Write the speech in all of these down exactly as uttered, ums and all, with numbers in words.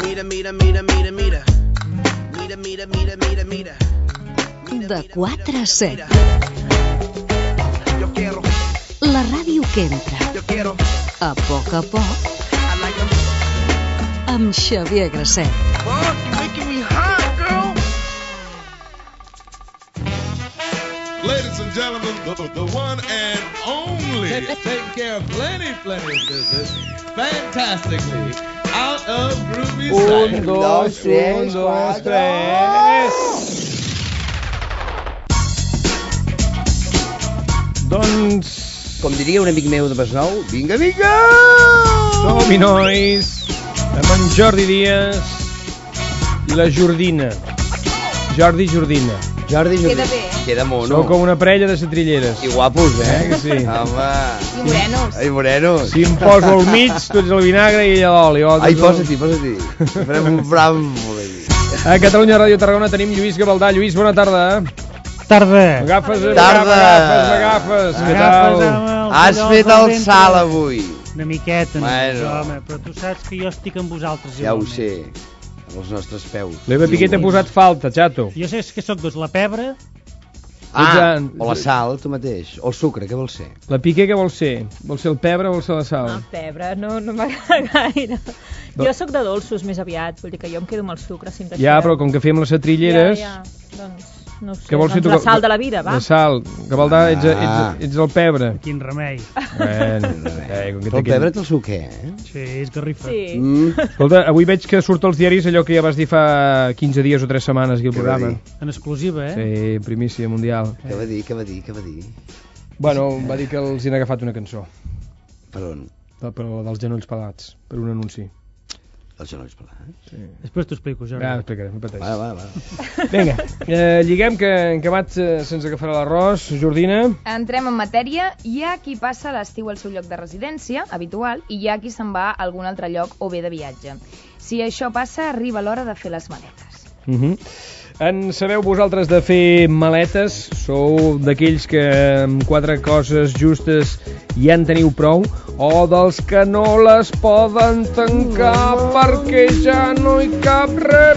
Mira, mira, mira, mira, mira. Mira, mira, mira, mira, mira. De quatre a set. Yo quiero. La ràdio que entra. Yo quiero. A poc a poc. I like them. Amb Xavier Grasset. Fuck, you're making me hot, girl. Ladies and gentlemen, the, the one and only. Taking care of plenty, plenty of business. Fantastically. Out of Groovy Un, Side. dos, un, dos, tres. Doncs... Com diria un amic meu de Masnou, vinga, vinga! Som-hi, nois, amb en Jordi Díaz i la Jordina. Jordi Jordina. Jordi, Jordi. Queda bé. Queda mono. Sou com una parella de setrilleres. I guapos, eh? Eh, que sí? Home. I morenos. Ai, morenos. Si em poso al mig, tu ets el vinagre i ella l'oli. Oh, Ai, tu- posa-t'hi, posa-t'hi. Farem un bram. A Catalunya Ràdio Tarragona tenim Lluís Gavaldà. Lluís, bona tarda. Tarda. Agafes, Tarda. agafes, agafes. Què tal? Has fet el salt avui. Una miqueta, Bueno. no, home, però tu saps que jo estic amb vosaltres. Ja ho igualment. sé. Amb els nostres peus. L'Eva Piquet ha posat falta, xato. Jo sé que sóc dos, la pebre, Ah, Ets o la sal, tu mateix. O el sucre, què vols ser? La Piqué què vol ser? Vol ser el pebre o vol ser la sal? Ah, pebre, no, no m'agrada gaire. Jo sóc de dolços més aviat, vull dir que jo em quedo amb el sucre sempre. Ja, però com que fem les setrilleres... Ja, ja, doncs, no ho sé, Què vols ser doncs tu? la sal de la vida, va. La sal. Gavaldà, ets, Ah. ets, ets el pebre. quin remei. Bueno, eh, com que El té pebre aquest- té el seu què, eh? Sí, és garrifa. Sí. Mm. Escolta, avui veig que surt als diaris allò que ja vas dir fa quinze dies o tres setmanes aquí al Què va programa. dir? En exclusiva, eh? Sí, primícia mundial. Què va dir, què va dir, què va dir? Bueno, va dir que els hi han agafat una cançó. Per on? De- Però dels genolls pelats, per un anunci. Els genolls pelats. Sí. Després t'ho explico, Jordi. Ja, explicaré, no pateix. Va, va, va. Vinga, eh, lliguem que en Camat eh, se'ns agafarà l'arròs. Jordina? Entrem en matèria. Hi ha qui passa l'estiu al seu lloc de residència, habitual, i hi ha qui se'n va a algun altre lloc o bé de viatge. Si això passa, arriba l'hora de fer les maletes. Uh -huh. En sabeu vosaltres de fer maletes? Sou d'aquells que amb quatre coses justes ja en teniu prou? O dels que no les poden tancar perquè ja no hi cap res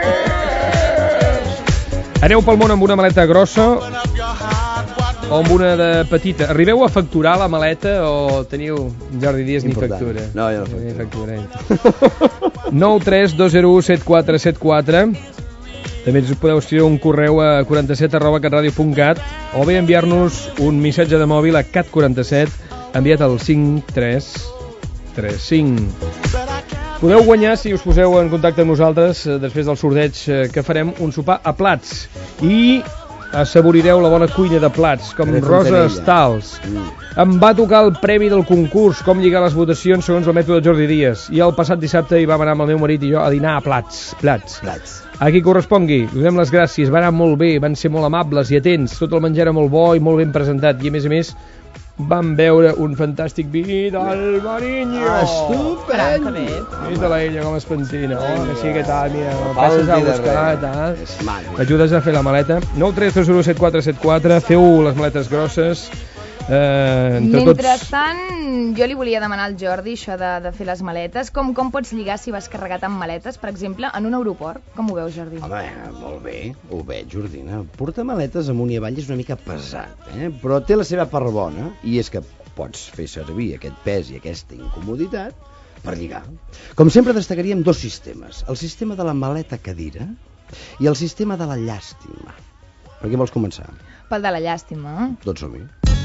més? Aneu pel món amb una maleta grossa o amb una de petita? Arribeu a facturar la maleta o teniu, Jordi Díaz, ni Important. factura? No, jo no Ni facturo. factura. nou tres dos zero u set quatre set quatre. També ens podeu escriure un correu a quaranta-set arroba catradio punt cat o bé enviar-nos un missatge de mòbil a cat quaranta-set enviat al cinc tres tres cinc. Podeu guanyar, si us poseu en contacte amb nosaltres, eh, després del sorteig eh, que farem, un sopar a plats. I assaborireu la bona cuina de plats, com De Rosa Fontanella. Stals. Mm. Em va tocar el premi del concurs, com lligar les votacions segons el mètode Jordi Díaz. I el passat dissabte hi vam anar amb el meu marit i jo a dinar a plats. Plats. Plats. A qui correspongui, us donem les gràcies, van anar molt bé, van ser molt amables i atents, tot el menjar era molt bo i molt ben presentat, i a més a més vam veure un fantàstic vi del Mariño. Ah, estupend! Que bé. Vés de la ella com es pentina, oh, que sí, que tal, mira, No passes a falti de buscar, res. tal. És màgic. T'ajudes a fer la maleta. nou tres dos zero set quatre set quatre, feu les maletes grosses. Eh, entre tots... Mentrestant, jo li volia demanar al Jordi això de, de fer les maletes. Com, com pots lligar si vas carregat amb maletes, per exemple, en un aeroport? Com ho veus, Jordi? Home, molt bé, ho veig, Jordina. Portar maletes amunt i avall és una mica pesat, eh? Però té la seva part bona, i és que pots fer servir aquest pes i aquesta incomoditat per lligar. Com sempre destacaríem dos sistemes, el sistema de la maleta cadira i el sistema de la llàstima. Per què vols començar? Pel de la llàstima, eh? Doncs som-hi.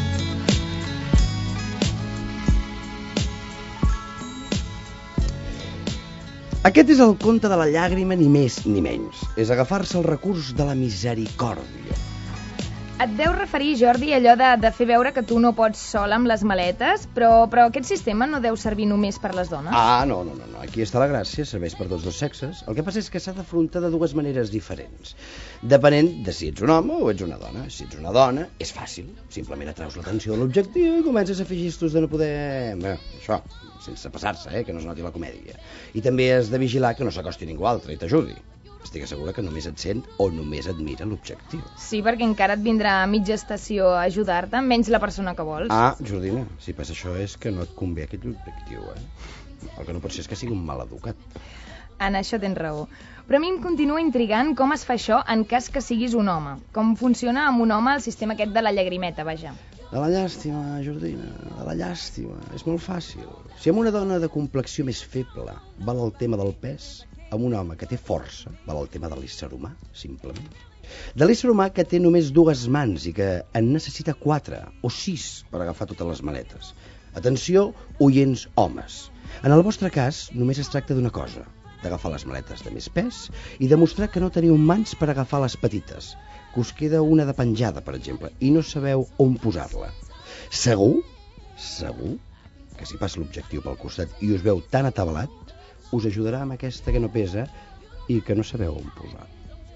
Aquest és el conte de la llàgrima, ni més ni menys. És agafar-se al recurs de la misericòrdia. Et deu referir, Jordi, allò de, de fer veure que tu no pots sol amb les maletes, però, però aquest sistema no deu servir només per les dones? Ah, no, no, no, no. Aquí està la gràcia, serveix per tots dos sexes. El que passa és que s'ha d'afrontar de dues maneres diferents, depenent de si ets un home o ets una dona. Si ets una dona, és fàcil. Simplement atraus l'atenció de l'objectiu i comences a fer gestos de no poder... Bé, això, sense passar-se, eh, que no es noti la comèdia. I també has de vigilar que no s'acosti ningú altre i t'ajudi. Estic assegura que només et sent o només et mira l'objectiu. Sí, perquè encara et vindrà a mitja estació a ajudar-te, menys la persona que vols. Ah, Jordina, si passa això és que no et convé aquest objectiu, eh? El que no pot ser és que sigui un mal educat. En això tens raó. Però a mi em continua intrigant com es fa això en cas que siguis un home. Com funciona amb un home el sistema aquest de la llagrimeta, vaja. De la llàstima, Jordina, de la llàstima. És molt fàcil. Si amb una dona de complexió més feble val el tema del pes, amb un home que té força val el tema de l'ésser humà, simplement. De l'ésser humà que té només dues mans i que en necessita quatre o sis per agafar totes les maletes. Atenció, oients homes. En el vostre cas, només es tracta d'una cosa, d'agafar les maletes de més pes i demostrar que no teniu mans per agafar les petites, que us queda una de penjada, per exemple, i no sabeu on posar-la. Segur, segur, que si passa l'objectiu pel costat i us veu tan atabalat, us ajudarà amb aquesta que no pesa i que no sabeu on posar.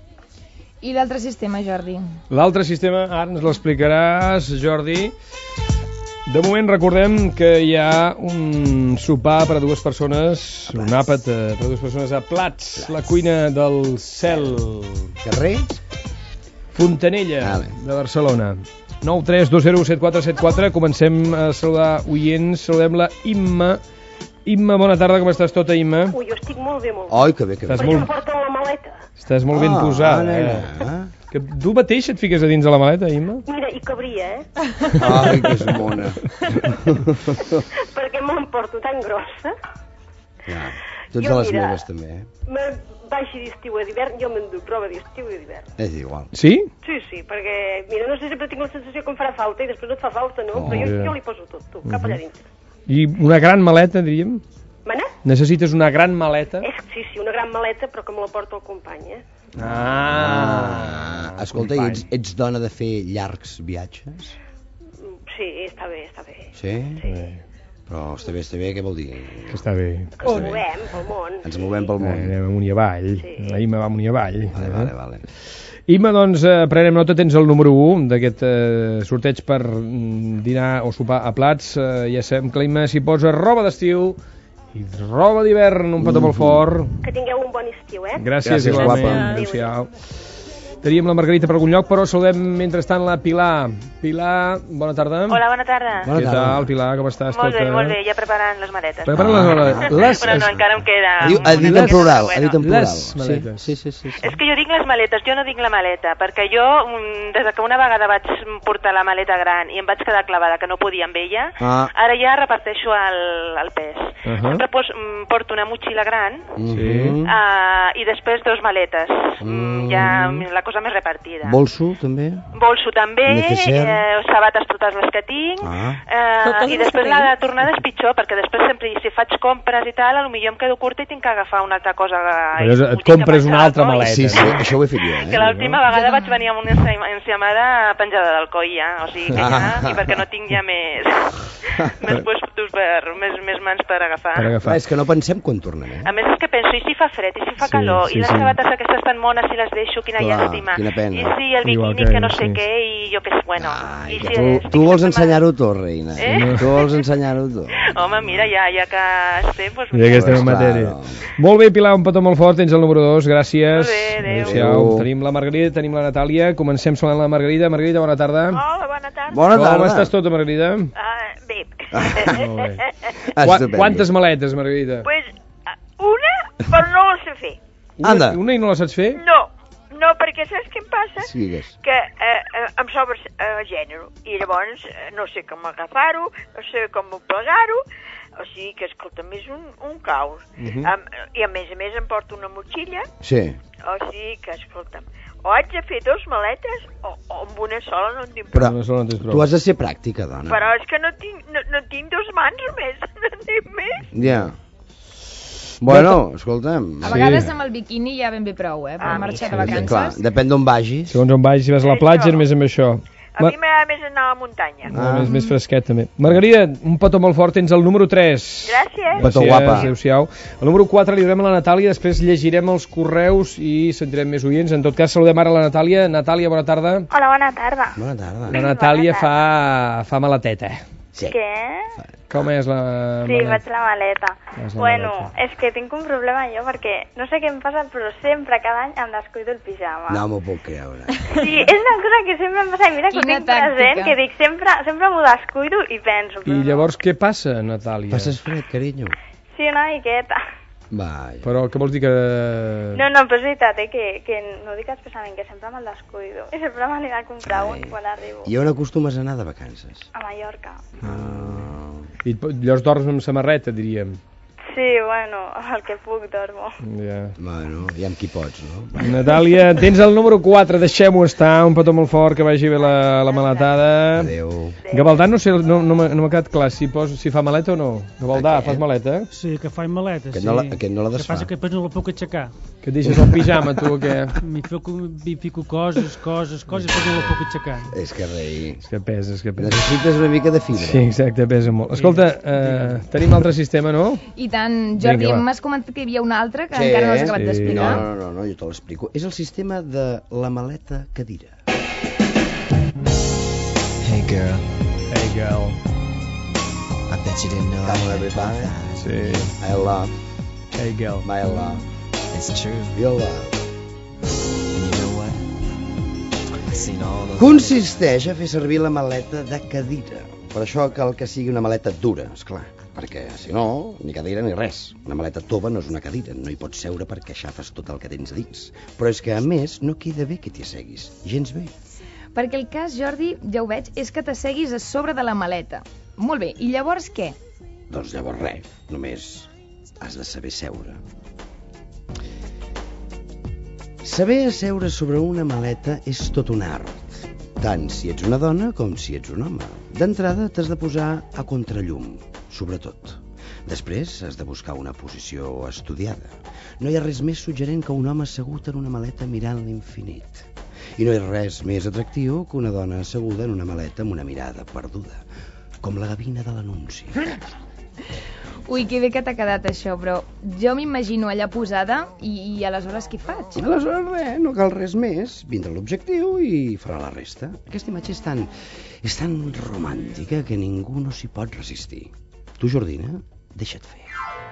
I l'altre sistema, Jordi? L'altre sistema, ara ens l'explicaràs, Jordi. De moment recordem que hi ha un sopar per a dues persones, un àpat per a dues persones a Plats, la cuina del cel. Carrer? Fontanella, vale. De Barcelona. nou tres dos zero set quatre set quatre. Comencem a saludar oients. Saludem la Imma. Imma, bona tarda, com estàs tota, Imma? Ui, jo estic molt bé, molt bé. Ai, que bé, que bé. Estàs Perquè molt... em porten la maleta. Estàs molt ben Ah, posada. nena. Eh? Que tu mateix et fiques a dins de la maleta, Imma? Mira, i cabria, eh? Ai, que és mona. Perquè m'emporto tan grossa. Ja, tots Jo, a les mira, meves, també, eh? Me baixi d'estiu a d'hivern, jo m'enduc roba d'estiu i d'hivern. És igual. Sí? Sí, sí, perquè, mira, no sé, sempre tinc la sensació que em farà falta i després no et fa falta, no? Oh, Però jo, ja. jo li poso tot, tu, cap allà dintre. I una gran maleta, diríem? Mana? Necessites una gran maleta? És, sí, sí, una gran maleta, però que me la porta el company, eh? Ah, Ah, escolta, i ets, ets dona de fer llargs viatges? Sí, està bé, està bé. Sí? Sí. Però està bé, està bé, què vol dir? Que està bé. Que ens movem pel món. Ens movem pel Eh, món. anem amunt i avall. Sí. La Imma va amunt i avall. Vale, vale, vale. Imma, doncs, eh, prenem nota, tens el número u d'aquest eh, sorteig per mm, dinar o sopar a Plats. Eh, ja sabem que la Imma s'hi posa roba d'estiu i roba d'hivern, un petó molt fort. Que tingueu un bon estiu, eh? Gràcies, Gràcies, igualment. guapa. Adéu-siau. Teníem la Margarita per algun lloc, però saludem mentrestant la Pilar. Pilar, bona tarda. Hola, bona tarda. Bona Què tarda. tal, Pilar, com estàs? Molt bé, tota? molt bé, ja preparant les maletes. Preparant les maletes. Les- Però no, encara em queda... Ha dit, ha dit una en plural, cosa, ha dit en plural. Les maletes. Sí, sí, sí, sí, sí. És que jo dic les maletes, jo no dic la maleta, perquè jo, mm, des que una vegada vaig portar la maleta gran i em vaig quedar clavada que no podia amb ella, Ah. ara ja reparteixo el, el pes. Ahà. Sempre pos, mm, porto una motxilla gran Mhm. uh, i després dos maletes, mm. Mm. ja la cosa més repartida. Bolso, també? Bolso també, Necessaire. eh, sabates totes les que tinc, Ah. eh, Totes i les després que la de tens? tornada és pitjor, perquè després sempre, si faig compres i tal, potser em quedo curta i tinc que agafar una altra cosa. Però i et m'ho tinc compres que una pensar, altra no? maleta. Sí, sí, això ho he fet jo, Que eh? l'última vegada vaig venir amb una enci- enciamada penjada del coll, ja, o sigui que ja, Ah. i perquè no tinc ja més, més puestos per, més, més mans per agafar. Per agafar. Clar, és que no pensem quan tornem, eh? A més és que penso, i si fa fred, i si fa Sí, calor, sí, i les sí. sabates aquestes tan mones, si les deixo, quina Clar, llàstima. quina pena. I si el Igual biquini que que, no ell, sé sí. què, i jo què sé, bueno. Ai, i que si tu, estic tu vols sempre- ensenyar-ho tot, reina. Eh? Tu vols ensenyar-ho tot. Home, mira, ja, ja que estem, doncs... Ja que estem en Pues matèria. claro. Molt bé, Pilar, un petó molt fort, tens el número dos, gràcies. Molt bé, adéu. Adéu-siau. Adéu. Tenim la Margarida, tenim la Natàlia, comencem saludant la Margarida. Margarida, bona tarda. Hola, bona tarda. Bona tarda. Com estàs tota, Margarida? Uh, bé. Molt bé. Ah, Qua estupendo. quantes maletes, Margarida? Pues, uh, una, però no la sé fer. Una, Anda. una i no la saps fer? No, no, perquè saps què em passa? Sí, digues. Que eh, eh, em sobra eh, gènere, i llavors eh, no sé com agafar-ho, no sé com plegar-ho, o sigui que, escolta'm, és un, un caos. Mhm. um, I a més a més em porto una motxilla, Sí. o sigui que, escolta'm, o haig de fer dos maletes o, o amb una sola no en tinc Però prou. Una sola no tens prou. tu has de ser pràctica, dona. Però és que no tinc, no, no tinc dos mans més, no tinc més. Ja. Bueno, escolta'm. A Sí. vegades amb el biquini ja ben bé prou, eh? Per Ah, marxar de sí, vacances. Clar, depèn d'on vagis. Segons on vagis, si vas a la platja, només amb això. A mi m'agrada més anar a la muntanya. Ah. Més, més fresquet, també. Margarida, un petó molt fort, tens el número tres. Gràcies. Petó guapa. Adéu-siau. El número quatre li donem a la Natàlia, després llegirem els correus i sentirem més oients. En tot cas, saludem ara la Natàlia. Natàlia, bona tarda. Hola, bona tarda. Bona tarda. La Natàlia fa, fa maleteta. Sí. Què? Com és la Sí, maleta? faig la maleta. Fas la Bueno, maleta. és que tinc un problema jo perquè no sé què em passa, però sempre cada any em descuido el pijama. No m'ho puc creure. Sí, és una cosa que sempre em passa i mira que ho Quina tinc present, tàctica. que dic, sempre, sempre m'ho descuido i penso. I llavors què passa, Natàlia? Passes fred, carinyo. Sí, una miqueta. Vai. Però què vols dir que... No, no, però és veritat, eh, que, que no ho dic expressament, que sempre me'l descuido. I sempre m'anirà a comprar un quan arribo. I on acostumes a anar de vacances? A Mallorca. Ah. I llavors dorms amb samarreta, diríem. Sí, bueno, el que puc dormo. Ja. Bueno, i amb qui pots, no? Natàlia, tens el número quatre, deixem-ho estar, un petó molt fort, que vagi bé la, la maletada. Adéu. Gavaldà, no sé, no, no m'ha no m'ha quedat clar si, pos, si fa maleta o no. Gavaldà, Aquest? fas maleta? Sí, que faig maleta, Aquest sí. no la- aquest no la El desfà. que passa que després no la puc aixecar. Que et deixes el pijama, tu, o què? M'hi fico, m'hi fico coses, coses, coses, i després no la puc aixecar. És que rei... És que pesa, és que pesa. Necessites una mica de fibra. Sí, exacte, pesa molt. Escolta, eh, tenim altre sistema, no? I tant, Jordi, Vinga, va. m'has comentat que hi havia un altre que encara no has acabat sí. d'explicar. No, no, no, no, jo te l'explico. És el sistema de la maleta cadira. Hey girl, Hey, girl. I bet you didn't know I Come had everybody. that. Sí. I love, Hey, girl. my love, It's true. your love. And you know what? I've seen all those... Consisteix a fer servir la maleta de cadira. Per això cal que sigui una maleta dura, esclar. Perquè, si no, ni cadira ni res. Una maleta tova no és una cadira, no hi pots seure perquè aixafes tot el que tens dins. Però és que, a més, no queda bé que t'hi asseguis. Gens bé. Perquè el cas, Jordi, ja ho veig, és que t'asseguis a sobre de la maleta. Molt bé, i llavors què? Doncs llavors res, només has de saber seure. Saber asseure sobre una maleta és tot un art, tant si ets una dona com si ets un home. D'entrada t'has de posar a contrallum, sobretot. Després has de buscar una posició estudiada. No hi ha res més suggerent que un home assegut en una maleta mirant l'infinit. I no hi ha res més atractiu que una dona asseguda en una maleta amb una mirada perduda, com la gavina de l'anunci. Ui, que bé que t'ha quedat això, però jo m'imagino allà posada i, i aleshores què faig? Aleshores res, no cal res més. Vindrà l'objectiu i farà la resta. Aquesta imatge és tan, és tan romàntica que ningú no s'hi pot resistir. Tu, Jordina, deixa't fer.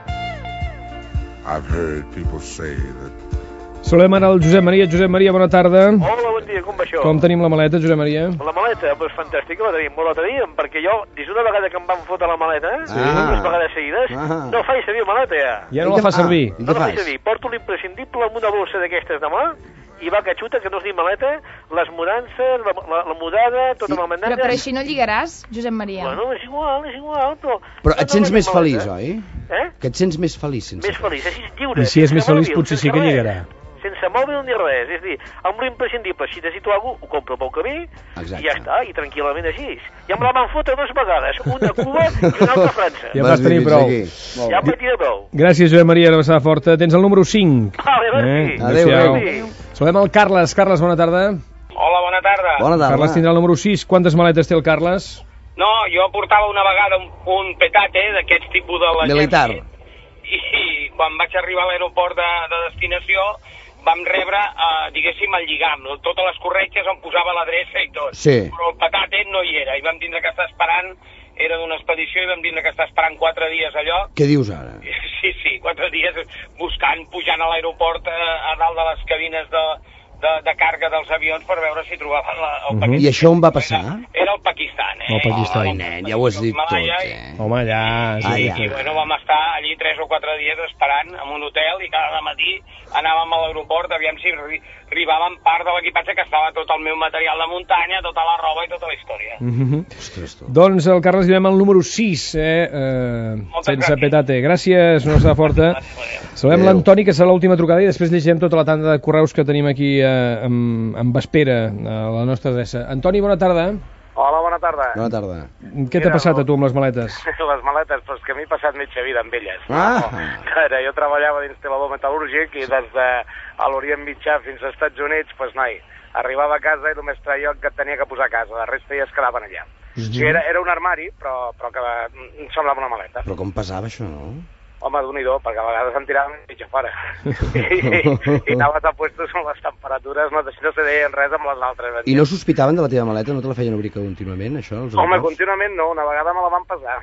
I've heard people say that Saludem ara el Josep Maria. Josep Maria, bona tarda. Hola, bon dia, com va això? Com tenim la maleta, Josep Maria? La maleta, doncs fantàstica, la tenim, molt la teníem, perquè jo, des d'una vegada que em van fotre la maleta, Sí. dues vegades seguides, Ah. no faig servir la maleta ja. Ja no la fa servir. I No què la faig fas? servir, porto l'imprescindible amb una bossa d'aquestes de mà, i va que xuta, que no és ni maleta, les mudances, la, la, la mudada, tota la mandanga... Però, però així no lligaràs, Josep Maria? Bueno, és igual, és igual, però... Però et no sents només més la feliç, maleta. oi? Eh? Que et sents més feliç sense Més feliç, així lliure. I si és sense més feliç, mòbil, potser sí sense que res, lligarà. Sense mòbil ni res, és a dir, amb l'imprescindible, si necessito alguna cosa, ho compro pel camí, Exacte. i ja està, i tranquil·lament així. Ja em la van fotre dues vegades, una a Cuba i una altra a França. Ja vas tenir prou. Ja em vaig tenir prou. Gràcies, Josep Maria, una passada forta. Tens el número cinc. Vale, merci. Adéu, Adéu. Saludem el Carles. Carles, bona tarda. Hola, bona tarda. Bona tarda. Carles tindrà el número sis. Quantes maletes té el Carles? No, jo portava una vegada un, un petate d'aquests tipus de l'exèrcit. Militar. I, I quan vaig arribar a l'aeroport de, de destinació vam rebre, eh, diguéssim, el lligam. Totes les corretges on posava l'adreça i tot. Sí. Però el petate no hi era. I vam tindre que estar esperant, era d'una expedició, i vam tindre que estar esperant quatre dies allò. Què dius ara? Sí, sí, quatre dies buscant, pujant a l'aeroport a, a dalt de les cabines de, de, de càrrega dels avions per veure si trobaven la, el Uh -huh. Pakistan. I això on va passar? Era el Pakistan, eh? El Pakistan. Ai, nen, ja ho has dit tot, eh? Home, allà... Ah, Sí, ja. I bueno, vam estar allí tres o quatre dies esperant en un hotel i cada matí anàvem a l'aeroport, aviam si arri arribàvem part de l'equipatge, que estava tot el meu material de muntanya, tota la roba i tota la història. Mhm. Ostres, tu. Doncs el Carles li donem el número sis, eh? eh sense gràcies. petate. Gràcies, una passada forta. Saludem Adéu. l'Antoni, que serà l'última trucada, i després llegirem tota la tanda de correus que tenim aquí eh, amb, amb espera a la nostra adreça. Antoni, bona tarda. Hola, bona tarda. Bona tarda. Què t'ha passat a tu amb les maletes? Les maletes, però és que m'he passat mitja vida amb elles. Ah. Cara, jo treballava d'instal·lador metal·lúrgic i des de a l'Orient Mitjà fins als Estats Units, doncs, noi, arribava a casa i només traia el que tenia que posar a casa, la resta ja es quedaven allà. O sigui, era, era un armari, però, però que em semblava una maleta. Però com pesava això, no? Home, d'un-i-do, perquè a vegades em tiraven mitja fora. I, i, i anaves a puestos on les temperatures no, no se deien res amb les altres. I no sospitaven de la teva maleta? No te la feien obrir contínuament, això? Els Home, autors? contínuament no, una vegada me la van pesar.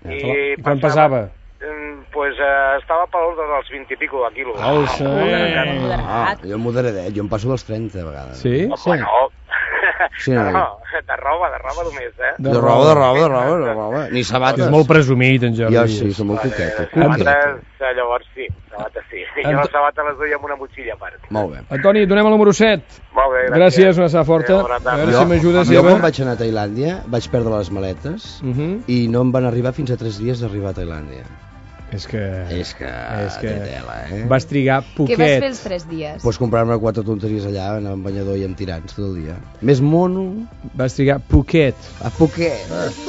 I quan pesava? Doncs pues, eh, estava per l'ordre dels vint i pico de quilos. Alça, eh? Ah, jo moderadet, jo em passo dels trenta a vegades. Sí? Oh, bueno, Sí, no, noi. no, de roba, de roba només, eh? De roba, de roba, de roba, de roba. Ni sabates. És molt presumit, en Jordi. Jo sí, som molt coquet. Sabates, eh, llavors sí, sabates sí. Jo les sabates les duia amb una motxilla a part. Molt bé. Antoni, donem el número set. Molt bé, gràcies. Gràcies, una abraçada forta. A veure si m'ajudes, Jo Eva. quan vaig anar a Tailàndia vaig perdre les maletes i no em van arribar fins a tres dies d'arribar a Tailàndia. És que... És que... És que... té tela, eh? Vas trigar poquet. Què vas fer els tres dies? Pots comprar-me quatre tonteries allà, anar amb banyador i amb tirants tot el dia. Més mono... Vas trigar poquet. A poquet.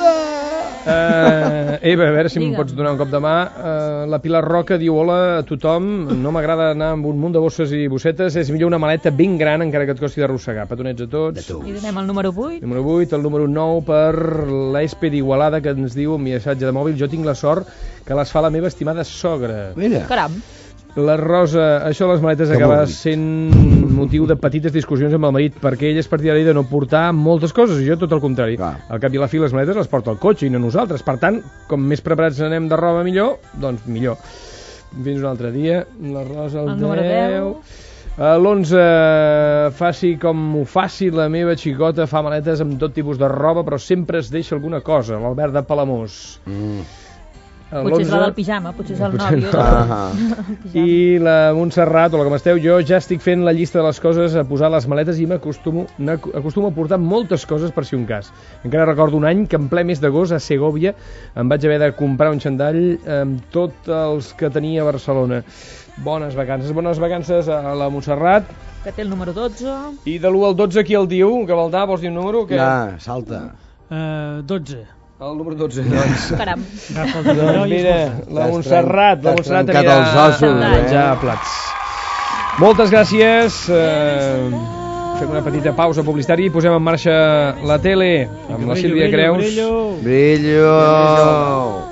Uh, Eva, a veure si em pots donar un cop de mà. Uh, la Pilar Roca diu: hola a tothom, no m'agrada anar amb un munt de bosses i bossetes, és millor una maleta ben gran encara que et costi d'arrossegar. Petonets a tots. I donem el número vuit. Número vuit, el número nou per l'Espe d'Igualada, que ens diu un missatge de mòbil: jo tinc la sort que les fa la meva estimada sogra. Mira. Caram. La Rosa, això de les maletes Que acaba molt. sent motiu de petites discussions amb el marit, perquè ell és partidari de no portar moltes coses, i jo tot el contrari. Al cap i a la fi les maletes les porta el cotxe i no nosaltres. Per tant, com més preparats anem de roba millor, doncs millor. Fins un altre dia. La Rosa, el, El número deu. L'onze, faci com ho faci, la meva xicota fa maletes amb tot tipus de roba, però sempre es deixa alguna cosa. L'Albert de Palamós. Mm. Potser és la del pijama, potser és el Potser nòvio. no. del- I la Montserrat, o la com esteu, jo ja estic fent la llista de les coses a posar les maletes i m'acostumo acostumo a portar moltes coses per si un cas. Encara recordo un any que en ple mes d'agost a Segovia em vaig haver de comprar un xandall amb tots els que tenia a Barcelona. Bones vacances, bones vacances a la Montserrat. Que té el número dotze. I de l'u al dotze qui el diu? Gavaldà, vols dir un número? Que... Ja, salta. Uh, dotze. El número dotze, doncs. Caram. Doncs mira, la Montserrat, la Montserrat trencat anirà els ossos, a menjar plats. Moltes gràcies. Eh, fem una petita pausa publicitària i posem en marxa la tele amb la Sílvia Creus. Brillo. Brillo.